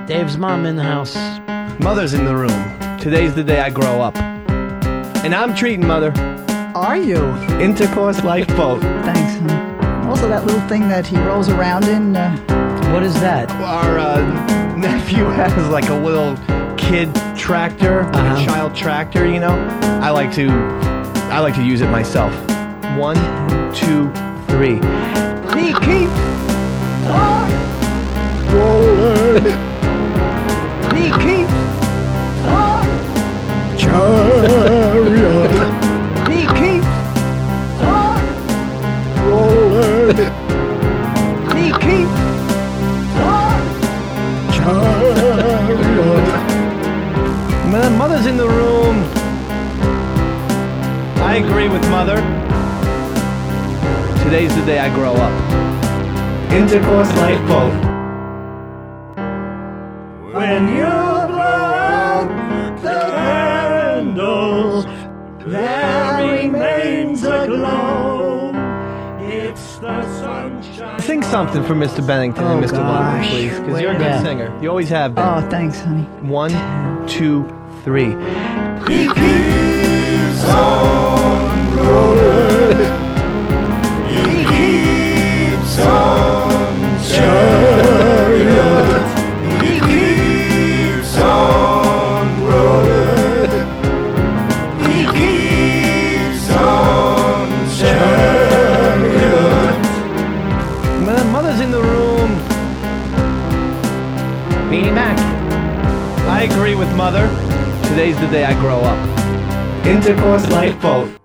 Dave's mom in the house. Mother's in the room. Today's the day I grow up. And I'm treating Mother. Are you? Intercourse Lifeboat. Thanks, honey. Also, that little thing that he rolls around in. What is that? Our nephew has like a little kid tractor, like a child tractor, you know? I like to use it myself. 1, 2, 3. He keeps on rolling. He keeps on chariot. He keeps on rolling. He keeps on chariot. My Mother's in the room. I agree with Mother. Today's the day I grow up. Intercourse Lifeboat. When you blow out the candles, there remains a glow. It's the sunshine. Sing something for Mr. Bennington and Mr. Lundgren, please, because you're a good Yeah. singer. You always have been. Oh, thanks, honey. 1, 2, 3. He keeps on rolling. He keeps on chariot. He keeps on rolling. He keeps on chariot. My Mother's in the room. Beanie Mac. I agree with Mother. Today's the day I grow up. Intercourse Lifeboat.